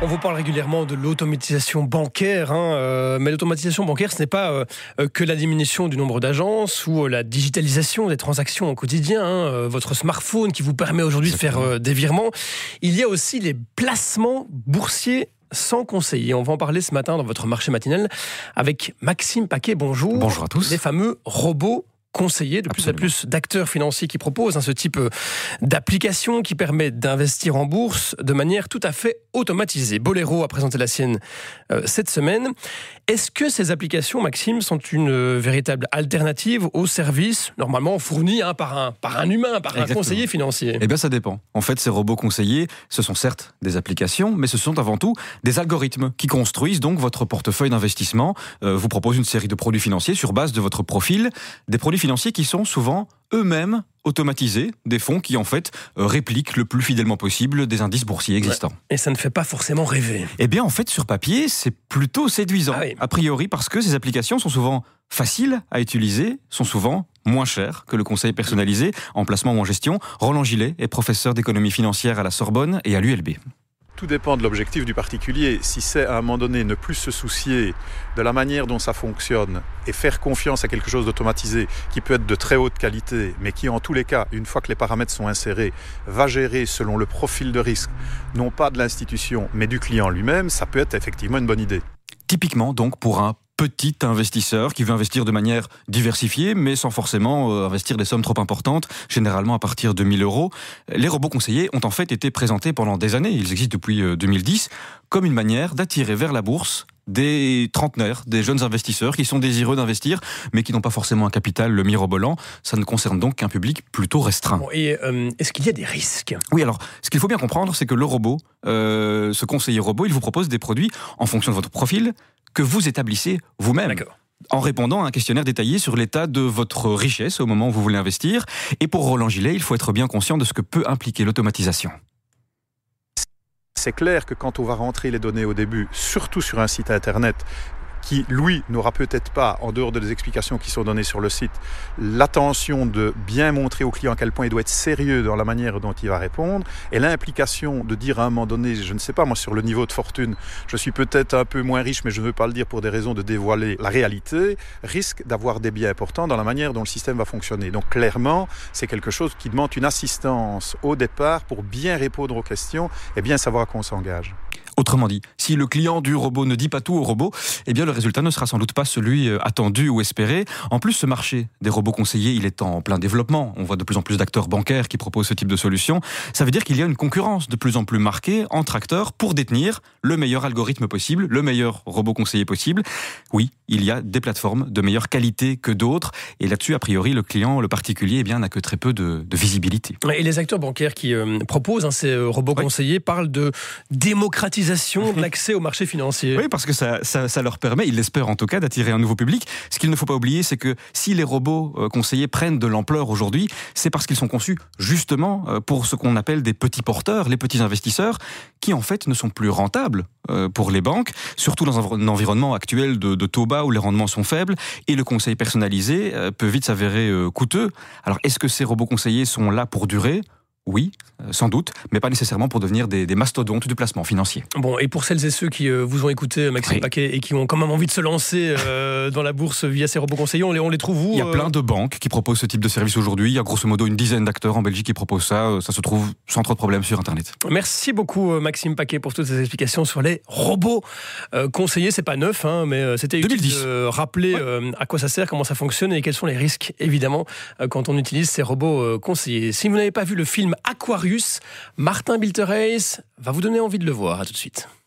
On vous parle régulièrement de l'automatisation bancaire, mais l'automatisation bancaire, ce n'est pas que la diminution du nombre d'agences ou la digitalisation des transactions au quotidien. Votre smartphone qui vous permet aujourd'hui de faire des virements. Il y a aussi les placements boursiers sans conseiller. On va en parler ce matin dans votre marché matinal avec Maxime Paquet. Bonjour. Bonjour à tous. Les fameux robots conseillers, de plus en plus d'acteurs financiers qui proposent ce type d'application qui permet d'investir en bourse de manière tout à fait automatisée. Bolero a présenté la sienne cette semaine. Est-ce que ces applications, Maxime, sont une véritable alternative aux services normalement fournis par un humain, par un conseiller financier ? Eh bien, ça dépend. En fait, ces robots conseillers, ce sont certes des applications, mais ce sont avant tout des algorithmes qui construisent donc votre portefeuille d'investissement, vous proposent une série de produits financiers sur base de votre profil, des produits financiers qui sont souvent eux-mêmes automatisés, des fonds qui en fait répliquent le plus fidèlement possible des indices boursiers existants. Ouais. Et ça ne fait pas forcément rêver. Eh bien en fait sur papier c'est plutôt séduisant, a priori parce que ces applications sont souvent faciles à utiliser, sont souvent moins chères que le conseil personnalisé en placement ou en gestion. Roland Gillet est professeur d'économie financière à la Sorbonne et à l'ULB. Tout dépend de l'objectif du particulier. Si c'est à un moment donné ne plus se soucier de la manière dont ça fonctionne et faire confiance à quelque chose d'automatisé qui peut être de très haute qualité, mais qui en tous les cas, une fois que les paramètres sont insérés, va gérer selon le profil de risque, non pas de l'institution, mais du client lui-même, ça peut être effectivement une bonne idée. Typiquement donc pour un petit investisseur qui veut investir de manière diversifiée, mais sans forcément investir des sommes trop importantes, généralement à partir de 1 000 €. Les robots conseillers ont en fait été présentés pendant des années, ils existent depuis 2010, comme une manière d'attirer vers la bourse des trentenaires, des jeunes investisseurs qui sont désireux d'investir, mais qui n'ont pas forcément un capital mirobolant. Ça ne concerne donc qu'un public plutôt restreint. Bon, et est-ce qu'il y a des risques ? Oui, alors, ce qu'il faut bien comprendre, c'est que le robot, ce conseiller robot, il vous propose des produits en fonction de votre profil, que vous établissez vous-même. D'accord. En répondant à un questionnaire détaillé sur l'état de votre richesse au moment où vous voulez investir. Et pour Roland Gillet, il faut être bien conscient de ce que peut impliquer l'automatisation. C'est clair que quand on va rentrer les données au début, surtout sur un site internet, qui, lui, n'aura peut-être pas, en dehors des explications qui sont données sur le site, l'attention de bien montrer au client à quel point il doit être sérieux dans la manière dont il va répondre, et l'implication de dire à un moment donné, je ne sais pas, moi sur le niveau de fortune, je suis peut-être un peu moins riche, mais je ne veux pas le dire pour des raisons de dévoiler la réalité, risque d'avoir des biais importants dans la manière dont le système va fonctionner. Donc clairement, c'est quelque chose qui demande une assistance au départ pour bien répondre aux questions et bien savoir à quoi on s'engage. Autrement dit, si le client du robot ne dit pas tout au robot, eh bien le résultat ne sera sans doute pas celui attendu ou espéré. En plus, ce marché des robots conseillers, il est en plein développement. On voit de plus en plus d'acteurs bancaires qui proposent ce type de solution. Ça veut dire qu'il y a une concurrence de plus en plus marquée entre acteurs pour détenir le meilleur algorithme possible, le meilleur robot conseiller possible. Oui, il y a des plateformes de meilleure qualité que d'autres. Et là-dessus, a priori, le client, le particulier, n'a que très peu de visibilité. Et les acteurs bancaires qui proposent ces robots conseillers parlent de démocratisation de l'accès au marché financier. Oui, parce que ça leur permet, ils l'espèrent en tout cas, d'attirer un nouveau public. Ce qu'il ne faut pas oublier, c'est que si les robots conseillers prennent de l'ampleur aujourd'hui, c'est parce qu'ils sont conçus justement pour ce qu'on appelle des petits porteurs, les petits investisseurs, qui en fait ne sont plus rentables pour les banques, surtout dans un environnement actuel de taux bas où les rendements sont faibles, et le conseil personnalisé peut vite s'avérer coûteux. Alors est-ce que ces robots conseillers sont là pour durer ? Oui, sans doute, mais pas nécessairement pour devenir des mastodontes du placement financier. Bon, et pour celles et ceux qui vous ont écouté, Maxime Paquet, et qui ont quand même envie de se lancer dans la bourse via ces robots conseillers, on les trouve où ? Il y a plein de banques qui proposent ce type de service aujourd'hui. Il y a grosso modo une dizaine d'acteurs en Belgique qui proposent ça. Ça se trouve sans trop de problèmes sur Internet. Merci beaucoup, Maxime Paquet, pour toutes ces explications sur les robots conseillers. C'est pas neuf, mais c'était utile 2010. de rappeler à quoi ça sert, comment ça fonctionne et quels sont les risques, évidemment, quand on utilise ces robots conseillers. Si vous n'avez pas vu le film Aquarius, Martin Bilterreis va vous donner envie de le voir. À tout de suite.